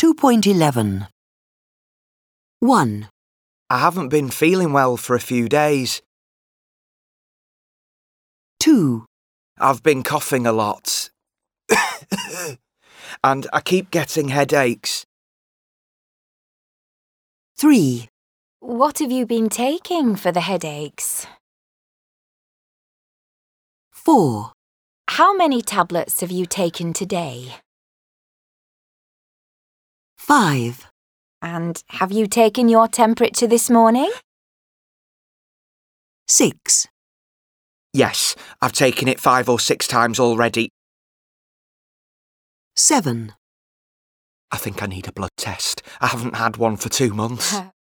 2.11. 1, I haven't been feeling well for a few days. 2, I've been coughing a lot. And I keep getting headaches. 3, What have you been taking for the headaches? 4, How many tablets have you taken today? 5, And have you taken your temperature this morning? 6, Yes, I've taken it 5 or 6 times already. 7. I think I need a blood test. I haven't had one for 2 months.